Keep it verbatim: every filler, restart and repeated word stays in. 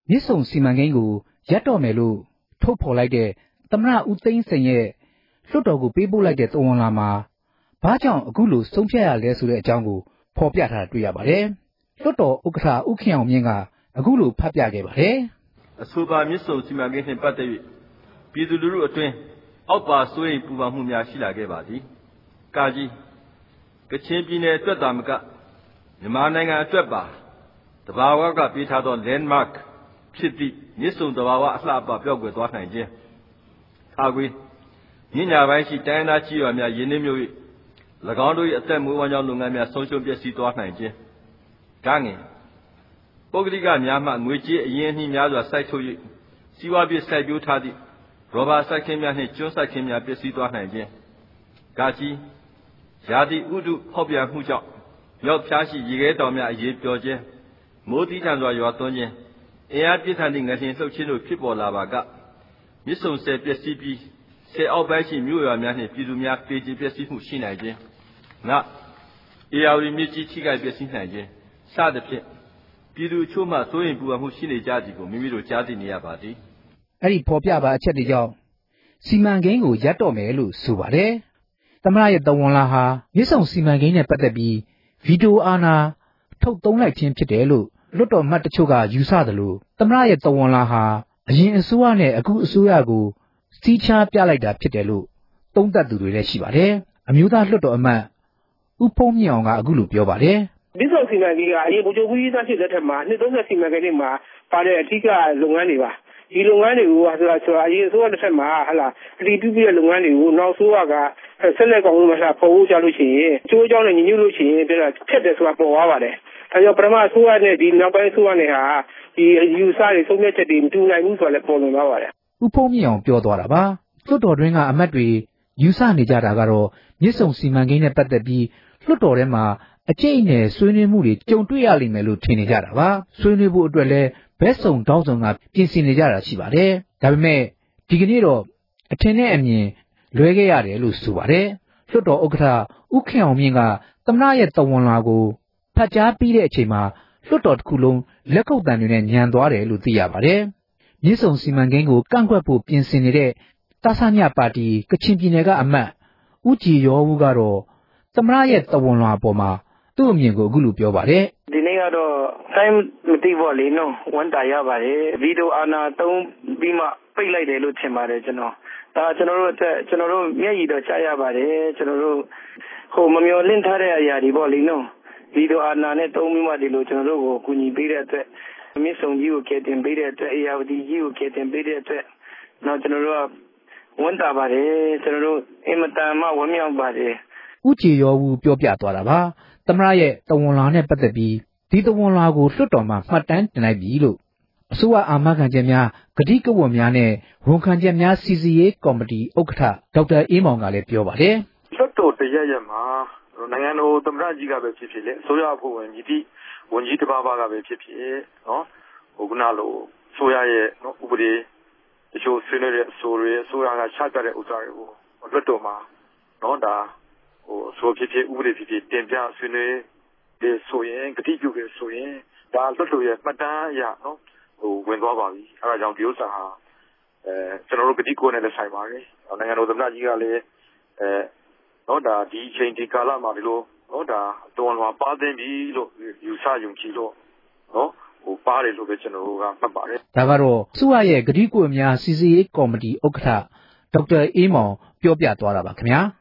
မြစ်ဆုံစီမံကိန်းကိုရပ်တော့မယ်လို့ထုတ်ဖော်လိုက်တဲ့သမ္မတဦးသိန်းစိန်ရဲ့လွှတ်တော်ကိုပေးပို့လိုက်တဲ့သဝဏ်လွှာမှာဘာကြောင့်အခုလိုဆုံးဖြတ်ရလဲဆိုတဲ့အကြောင်းကိုဖော်ပြထားတာတွေ့ရပါတယ်။လွှတ်တော်ဥက္ကဋ္ဌဦးခင်အောင်မြင့်ကအခုလိုဖတ်ပြခဲ့ပါတယ်။အဆိုပါမြစ်ဆုံစီမံကိန်းနှင့်ပတ်သက်၍ပြည်သူလူထုအတွင်းအောက်ပါစိုးရိမ်ပူပန်မှုများရှိလာခဲ့ပါသည်။ကာကြီးကချင်ပြည်နယ်အတွက်သာမကမြန်မာနိုင်ငံအတွက်ပါတဘာဝကပေးထားသော landmark ဖြစ်သည့်မြစ်ဆုံတဘာဝအလှပပျောက်ကွယ်သွားနိုင်ခြင်း။အားကွေးညညာပိုင်းရှိတိုင်းသားကြီးရွာများရင်းနှီးမျိုး၍၎င်းတို့၏အသက်မွေးဝမ်းကြောင်းလုပ်ငန်းများဆုံးရှုံးပျက်စီးသွားနိုင်ခြင်း။ဒါငယ်ပုဂ္ဂလိကများမှငွေကြေးအရင်းအနှီးများစွာစိုက်ထုတ်၍စီးပွားဖြစ်စိုက်ပျိုးထားသည့်ရောဘာစိုက်ခင်းများနှင့်ကျွန်းစိုက်ခင်းများပျက်စီးသွားနိုင်ခြင်း။ကာကြီးရာသီဥတုဖောက်ပြန်မှုကြောင့်မြောက်ဖျားရှိရေခဲတောင်များအရေးပျော်ခြင်းမိုးသီးထန်စွာရွာသွန်းခြင်းအင်အားပြင်းထန်သည့်ငလျင်လှုပ်ခြင်းတို့ဖြစ်ပေါ်လာပါကမြစ်ဆုံဆည်ပျက်စီးပြီးဆည်အောက်ပိုင်းရှိမြို့ရွာများနှင့်ပြည်သူများပေကျပျက်စီးမှုရှိနိုင်ခြင်းငါအေယာဝတီမြစ်ကြီးထိခိုက်ပျက်စီးနိုင်ခြင်းစသဖြင့်ပြည်သူအချို့မှစိုးရိမ်ပူပန်မှုရှိနေကြသည်ကိုမိမိတို့ကြားသိနေရပါသည်အဲ့ဒီဖော်ပြပါအချက်တွေကြောင့်စီမံကိန်းကိုရပ်တော့မယ်လို့ဆိုပါတယ်သမ္မတရဲ့သဝဏ်လွှာဟာမြစ်ဆုံစီမံကိန်းနဲ့ပတ်သက်ပြီးဗီတိုအာဏာထုတ်သုံးလိုက်ခြင်းဖြစ်တယ်လို့လွှတ်တော်မှတ်တချို့ကယူဆသလိုသမ္မတရဲ့သဝဏ်လွှာဟာအရင်အစိုးရနဲ့အခုအစိုးရကိုစီးခြားပြလိုက်တာဖြစ်တယ်လို့သုံးသပ်သူတွေလည်းရှိပါတယ်အမျိုးသားလွှတ်တော်အမတ်ဦးဖုံးမြင့်အောင်ကအခုလိုပြောပါတယ်မြစ်ဆုံစီမံကိန်းကအရင်ဗိုလ်ချုပ်ကြီးသားဖြစ်တဲ့ထက်မှာနှစ်သုံးဆယ်စီမံကိန်းတွေမှာပါတဲ့အထူးလုပ်ငန်းတွေပါဒီလုပ်ငန်းတွေကိုဆိုတာဆိုတာအရင်အစိုးရတစ်ဆက်မှာဟာလာအတီးပြပြတဲ့လုပ်ငန်းတွေကိုနောက်အစိုးရကဆက်လက်ကောင်းလို့မလားပေါ်ဖို့ကြလို့ရှိရင်အကျိုးအကြောင်းနဲ့ညီညွတ်လို့ရှိရင်ပြတာဖြတ်တယ်ဆိုတာပေါ်သွားပါတယ်ဒါကြောင့်ပထမအစိုးရနဲ့ဒီနောက်ပိုင်းအစိုးရနဲ့ဟာဒီယူဆတွေဆုံးဖြတ်ချက်တွေမတူနိုင်ဘူးဆိုတာလည်းပေါ်လွင်သွားပါတယ်ဦးဖုံးမြင့်အောင်ပြောသွားတာပါလွှတ်တော်တွင်းကအမတ်တွေယူဆနေကြတာကတော့မြစ်ဆုံစီမံကိန်းနဲ့ပတ်သက်ပြီးလွှတ်တော်ထဲမှာအကျိတ်နဲ့ဆွေးနွေးမှုတွေကြုံတွေ့ရလိမ့်မယ်လို့ထင်နေကြတာပါဆွေးနွေးဖို့အတွက်လည်းဘက်စုံတောင်းစုံကပြင်ဆင်နေကြတာရှိပါတယ်ဒါပေမဲ့ဒီကနေ့တော့အထင်နဲ့အမြင်လွဲခဲ့ရတယ်လို့ဆိုပါတယ်လွှတ်တော်ဥက္ကဋ္ဌဦးခင်အောင်မြင့်ကသမ္မတရဲ့သဝဏ်လွှာကိုဖတ်ကြားပြီးတဲ့အချိန်မှာလွှတ်တော်တစ်ခုလုံးလက်ခုပ်သံတွေနဲ့ညံသွားတယ်လို့သိရပါတယ်မြစ်ဆုံစီမံကိန်းကိုကန့်ကွက်ဖို့ပြင်ဆင်နေတဲ့တဆညပါတီကချင်ပြည်နယ်ကအမတ်ဦးကြည်ရောဦးကတော့သမ္မတရဲ့သဝဏ်လွှာပေါ်မှာသူ့အမြင်ကိုအခုလိုပြောပါတယ်ဒီနေ့ကတော့တိုင်းမသိပါလေနော်ဝန်တာရပါတယ်ဗီဒီယိုအာနာသုံးပြီးမှပိတ်လိုက်တယ်လို့ထင်ပါတယ်ကျွန်တော်ဒါကျွန်တော်တို့အတွက်ကျွန်တော်တို့မျက်ရည်တော့ကြားရပါတယ်ကျွန်တော်တို့ဟိုမမျော်လင့်ထားတဲ့အရာတွေပေါ့လေနော်ဗီဒီယိုအာနာနဲ့သုံးပြီးမှဒီလိုကျွန်တော်တို့ကိုကူညီပေးတဲ့အတွက်မြစ်ဆုံကြီးကိုကယ်တင်ပေးတဲ့အတွက်အေယာဝတီကြီးကိုကယ်တင်ပေးတဲ့အတွက်နောက်ကျွန်တော်တို့ကဝန်တာပါတယ်ကျွန်တော်တို့အင်မတန်မှဝမ်းမြောက်ပါတယ်ဦးကြည်ရောဦးပြောပြသွားတာပါသမ္မတရဲ့သဝဏ်လွှာနဲ့ပတ်သက်ပြီးဒီသဝဏ်လွှာကိုလွှတ်တော်မှာမှတ်တမ်းတင်လိုက်ပြီလို့အစိုးရအာမခံချက်များဂတိကဝတ်များနဲ့ဝန်ခံချက်များစီစီရေးကော်မတီဥက္ကဋ္ဌဒေါက်တာအေးမောင်ကလည်းပြောပါတယ်လွှတ်တော်တရရက်မှာနိုင်ငံတော်သမ္မတကြီးကပဲဖြစ်ဖြစ်လေအစိုးရအဖွဲ့ဝင်ကြီးတိဝန်ကြီးတစ်ပါးပါးကပဲဖြစ်ဖြစ်နော်ဟိုကနာလို့ဆိုရရဲ့နော်ဥပဒေတချို့ဆွေးနွေးတဲ့အဆိုတွေအစိုးရကချပြတဲ့ဥစ္စာတွေကိုလွှတ်တော်မှာနော်ဒါဟိုဆိုဖြစ်ဖြစ်ဥပဒေဖြစ်ဖြစ်တင်ပြဆွေးနွေးဒီဆိုရင်ဂတိပြုခဲ့ဆိုရင်ဒါလွှတ်တော်ရဲ့မှတ်တမ်းအရနော်ဟိုဝင်သွားပါပြီအဲဒါကြောင့်ဒီဥစ္စာဟာအဲကျွန်တော်တို့ဂတိကိုနဲ့လည်းဆိုင်ပါတယ်နိုင်ငံတော်သမ္မတကြီးကလည်းအဲနော်ဒါဒီအချိန်ဒီကာလမှာဒီလိုနော်ဒါတော်လွန်ပါသိပြီလို့ယူဆယုံကြည်လို့နော်ဟိုပါတယ်လို့ပဲကျွန်တော်တို့ကမှတ်ပါတယ်ဒါကတော့စုရရဲ့ဂတိကိုများစီစီရေးကော်မတီဥက္ကဋ္ဌဒေါက်တာအေးမောင်ပြောပြသွားတာပါခင်ဗျာ